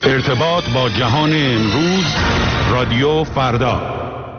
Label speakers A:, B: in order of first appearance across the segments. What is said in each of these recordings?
A: ارتباط با جهان امروز، رادیو فردا.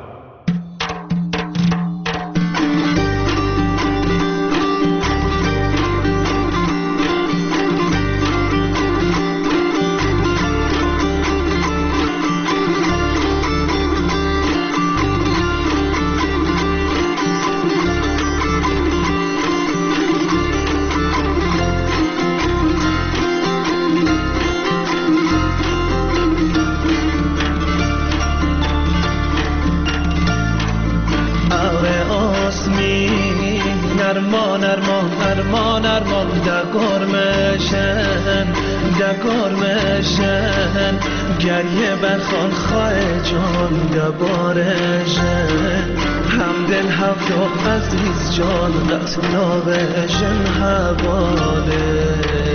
B: گریه بخوان خواه جان دبارشن همدل هفته عزیز جان قتلاقشن حواله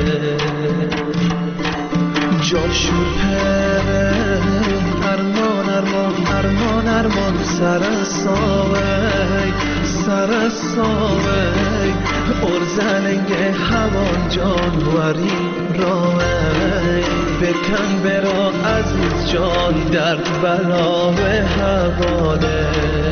B: جاشور پره ارمان ارمان ارمان ارمان سرساوی ارزنگه هوان جان وری راوی بکن برا عزیز جان درد بلا به حواله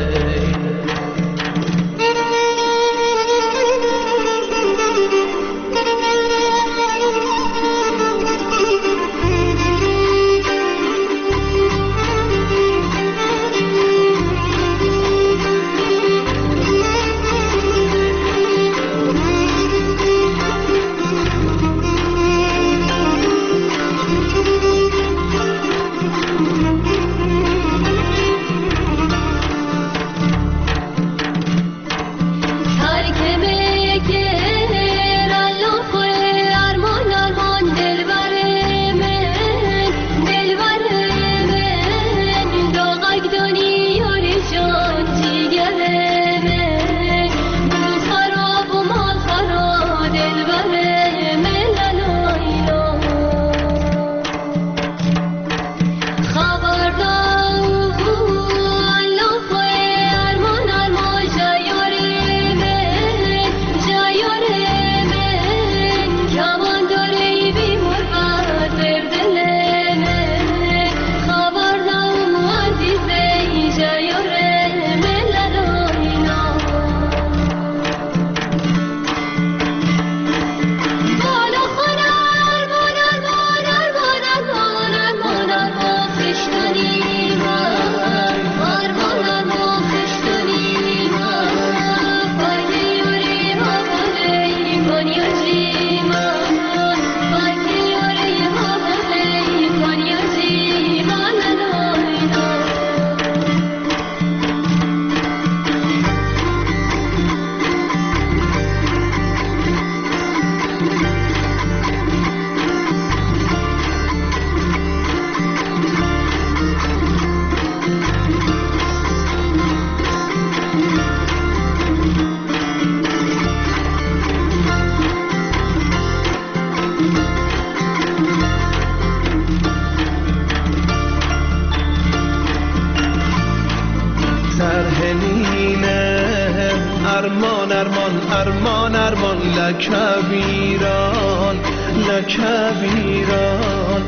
B: لکبیران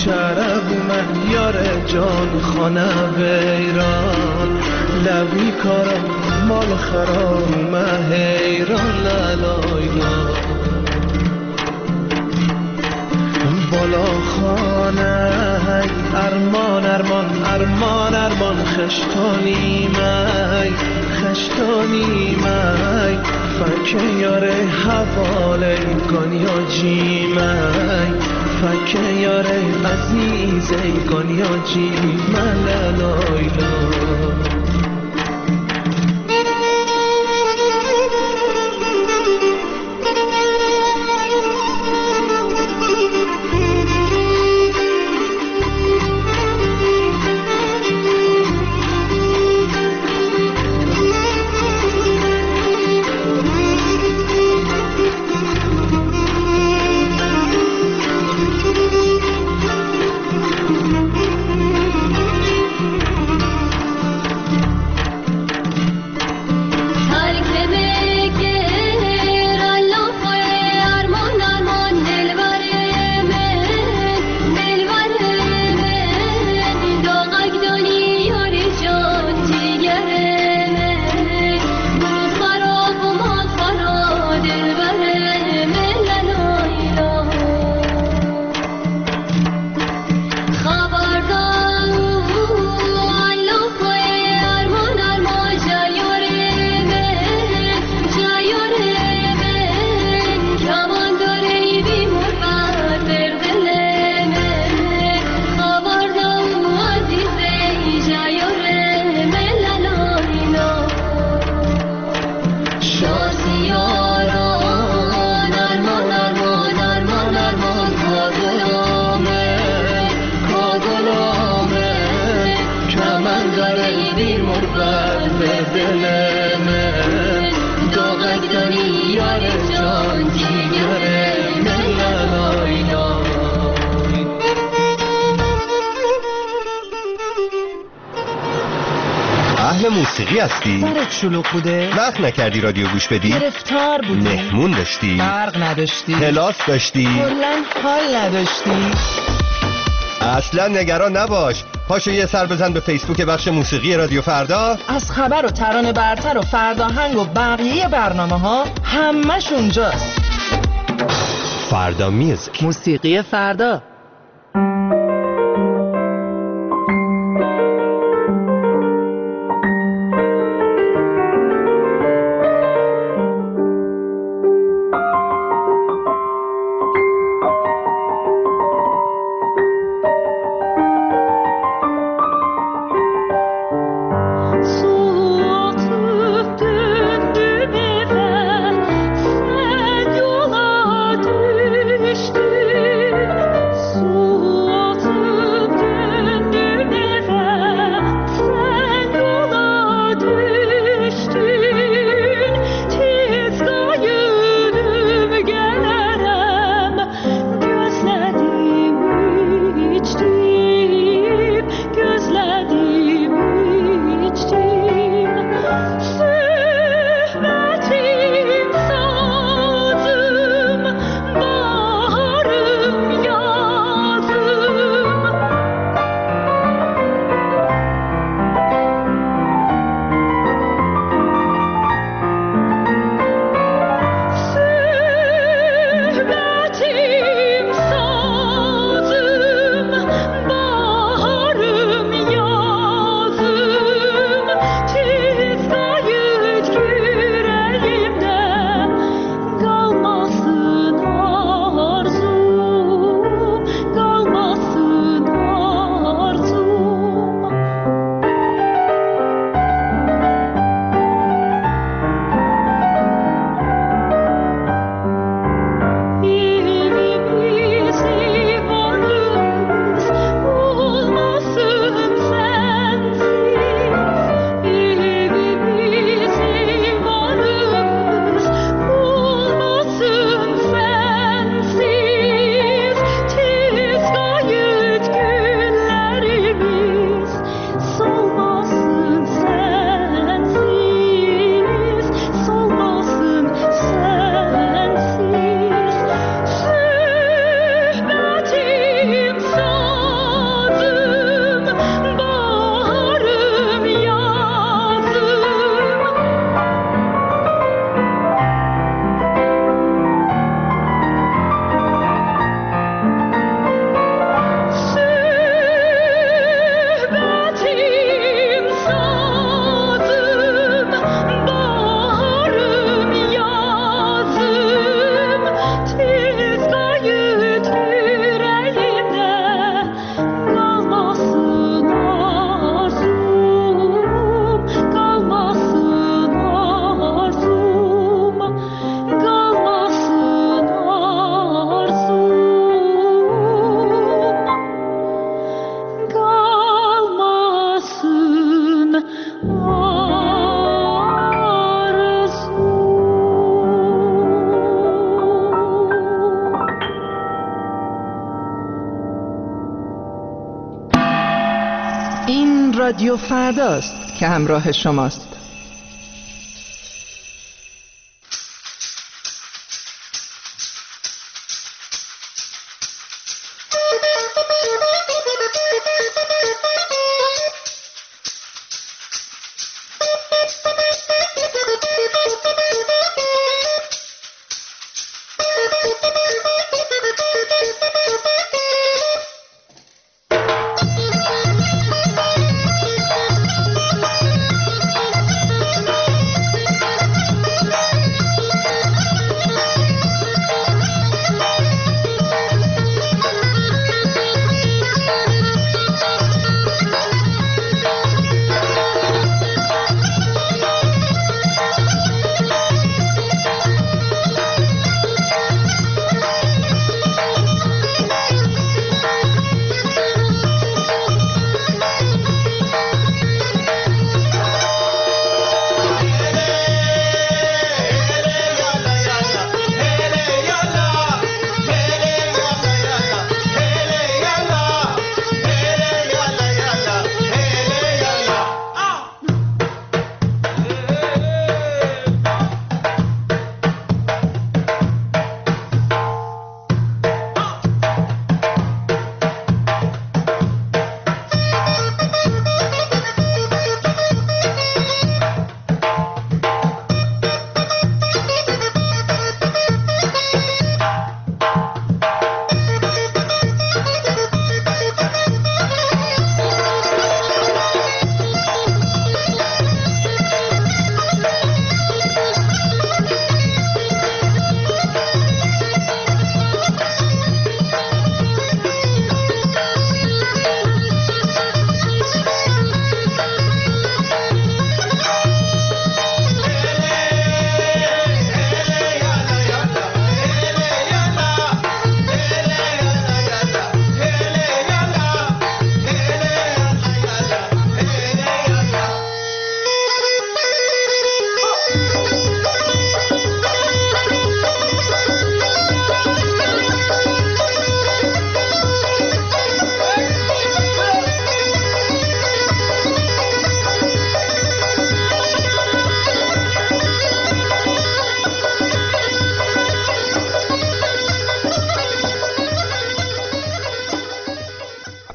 B: چرب من یار جان خانه ویران لبی کارم مال خرام حیران لالایلا بالا خانه ارمان ارمان ارمان ارمان خشتانی می فکه یاره حواله گانیا جیمای فکه یاره عزیزه گانیا جیمای لالایلا دل من داغک داری یار جان جیگر من لالای لای.
C: اهل موسیقی هستی؟
D: سرت شلوغ بوده؟
C: وقت نکردی رادیو گوش بدی؟
D: گرفتار بودی؟
C: مهمون داشتی؟
D: برق نداشتی؟
C: کلاس داشتی؟
D: کلاً حال نداشتی؟
C: اصلا نگران نباش، پاشو یه سر بزن به فیسبوک بخش موسیقی رادیو فردا.
D: از خبر و ترانه برتر و فرداهنگ و بقیه برنامه ها همش اونجاست.
C: فردا میوزیک،
D: موسیقی فردا. رادیو فرداست که همراه شماست.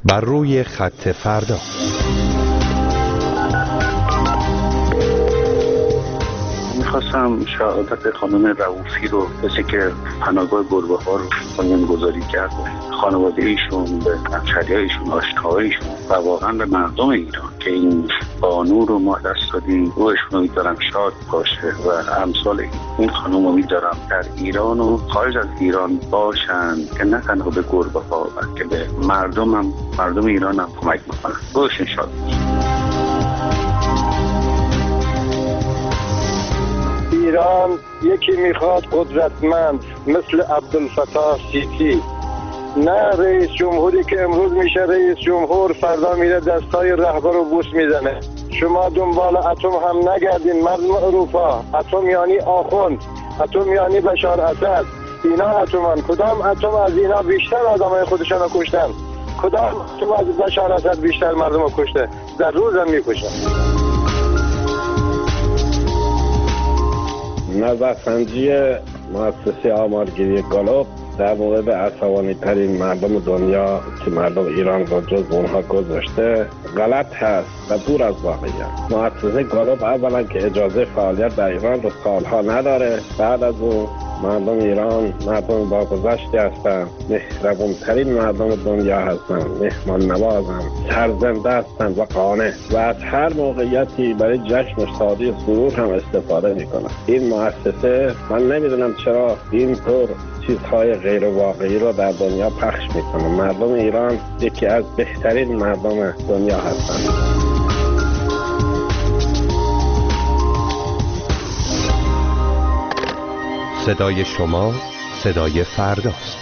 C: بر روی خط فردا.
E: میخواستم شهادت خانم رؤوفی رو کسی که پناهگاه گربه‌ها رو بنیانگذاری کرد، خانواده ایشون، به همشهریای ایشون، آشناهایشون و واقعا به مردم ایران که این بانو رو ما دست دادیم، روحشون رو می‌دارم شاد باشه و امثال این خانم رو می‌دارم در ایران و خارج از ایران باشند که نه تنها به گربه‌ها بلکه به مردم ایران هم کمک می‌کنن. روحشون شاد باشه.
F: ایران یکی میخواد قدرتمند مثل عبدالفتاح سیسی، نه رئیس جمهوری که امروز میشه رئیس جمهور فردا میره دستای رهبر رو بوس میزنه. شما دنبال اتم هم نگردین مردم اروپا. اتم یعنی آخوند، اتم یعنی بشار اسد. اینا اتمان. کدام اتم از اینا بیشتر آدمای خودشان رو کشتن؟ کدام اتم از بشار اسد بیشتر مردم رو کشته؟ در روز هم میکشن.
G: نظرسنجی مؤسسه آمارگیری گالوب در مورد عصبانی ترین مردم دنیا که مردم ایران رو جز اونها گذاشته غلط هست و دور از واقعیت. مؤسسه گالوب اولا که اجازه فعالیت در ایران رو سالها نداره. بعد از اون مردم ایران مردم با گذشته هستند، مهربون ترین مردم دنیا هستند، مهمان نوازند، سرزنده هستند و قانع و از هر موقعیتی برای جشن و شادی و سرور هم استفاده میکنند. این مؤسسه من نمیدونم چرا اینطور چیزهای غیر واقعی رو در دنیا پخش میکنه. مردم ایران یکی از بهترین مردم دنیا هستند.
C: صدای شما صدای فرداست.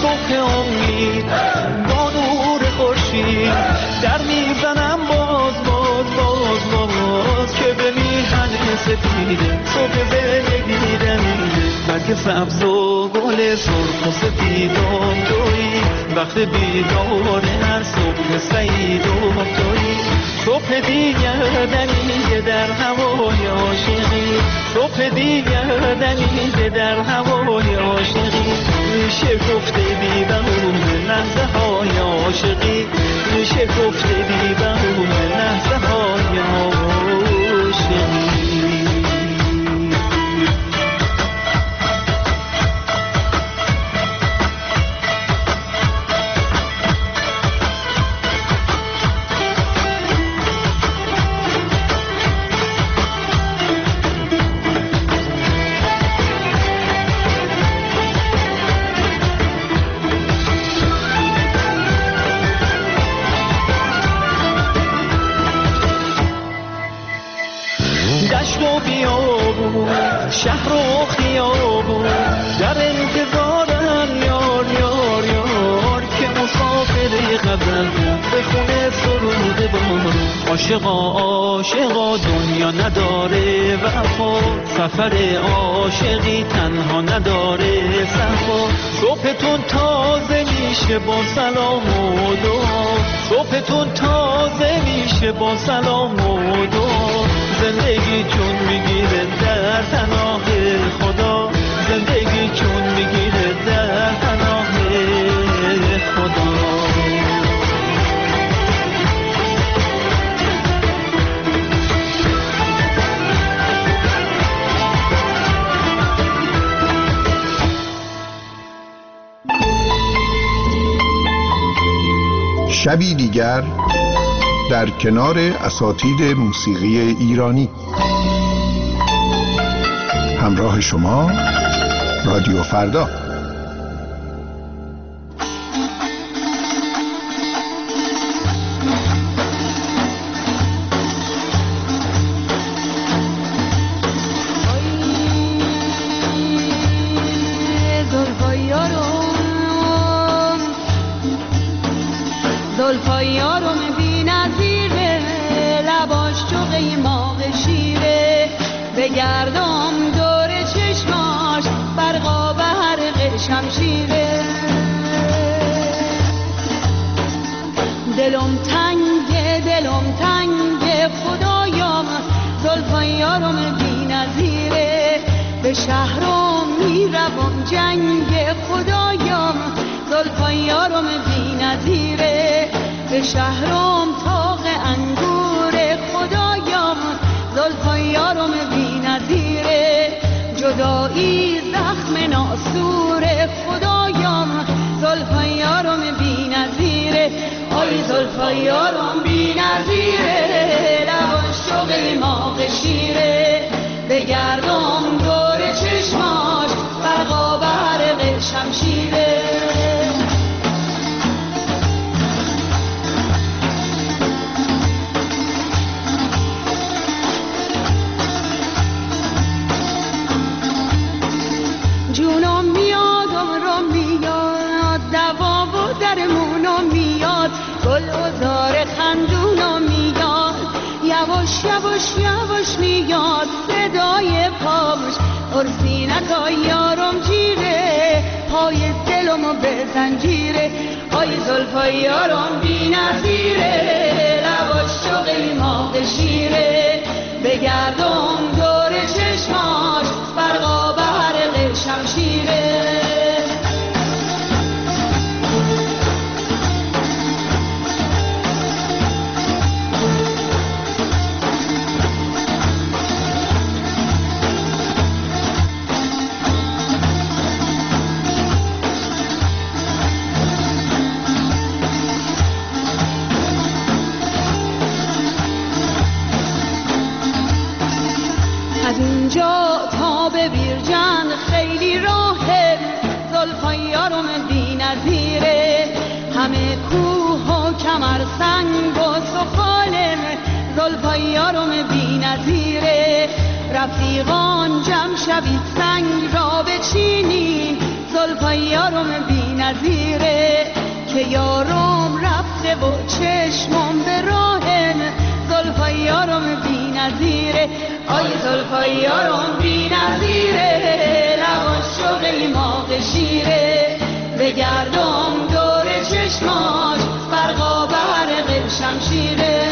H: صبح امید با نور خورشید در میزنم باز که به میهن سفیده صبح زندگی دمیده برگ سبز و گل سرخ و سفیدم تویی وقت بیدار هر صبح سعید و تویی صبح دیگر دمیده در هوای عاشقی صبح دیگر دمیده در هوای عاشقی میشه گفته بی بهونه لحظه های عاشقی میشه گفته بی بهونه لحظه های عاشقی شهر و خیابون در انتظارم یار یار یار که مسافر غزل به خونه سرود بارون عاشقا دنیا نداره وفا سفر عاشقی تنها نداره صفا صبحتون تازه میشه با سلام و دعا صبحتون تازه میشه با سلام و دعا زندگی چون میگیره در پناه خدا زندگی چون میگیره در پناه خدا
I: شبی دیگر در کنار اساتید موسیقی ایرانی همراه شما رادیو فردا.
J: بگردم دور چشماش برقا به حرق شمشیره دلم تنگه خدایم زلفای یارم بی نظیره به شهرم میروم جنگ خدایم زلفای یارم بی نظیره به شهرم تاق انگور خدایم زلفای یارم بی نظیره جدایی زخم ناسور خدایم زلفای یارم بی نظیره آی زلفای یارم بی نظیره لباش شوق ماغ شیره بگردم دور چشماش برقا به حرق شمشیره جونم میاد عمرم میاد دوا و درمونم میاد گل و زار خندونم میاد یواش یواش یواش میاد صدای پاش ارسینکای یارم جیره پای دلمو به زنجیره آی زلفای یارم بی نظیره لباش شوق ماغ شیره بگردم دور چشماش برقا به حرق شمشیره از اینجا تا به بیرجند خیلی راهه زلفای یارم بی نظیره همه کوه و کمر سنگ و سفاله زلفای یارم بی نظیره رفیقان جمع شوید سنگ را بچینی زلفای یارم بی نظیره که یارم رفته و چشمم به راهم زلفای یارم بی نظیره آی زلفای یارم بی نظیره لباش شغل ماغ شیره بگردم دور چشماش برقا برق شمشیره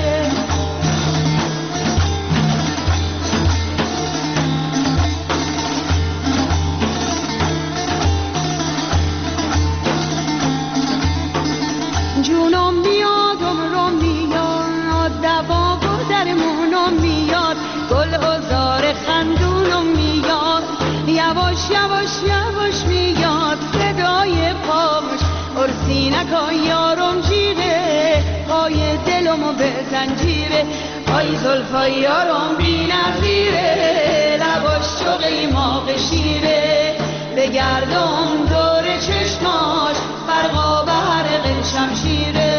J: جونم میاد عمرم میاد دوا و درمونم میاد گل و زار خندونم میاد یواش یواش یواش میاد صدای پاش ارسینکا یارم جیره پای دلمو به زنجیره آی زلفای یارم بی نظیره لباش چغی ماغ شیره بگردم دور چشماش برقا برق شمشیره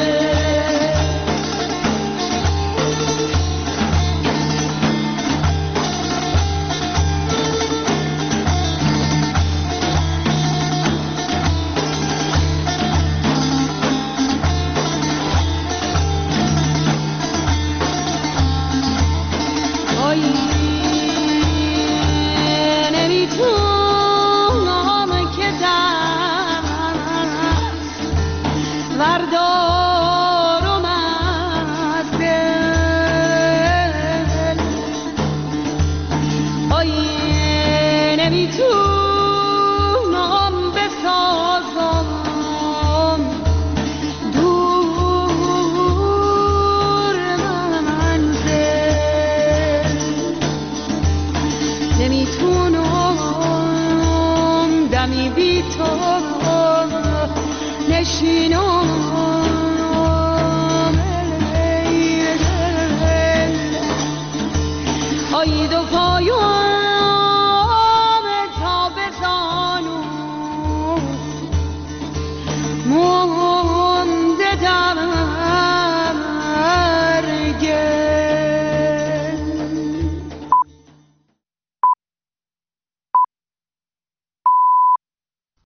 J: نمیتونم دمی بی تو نشینم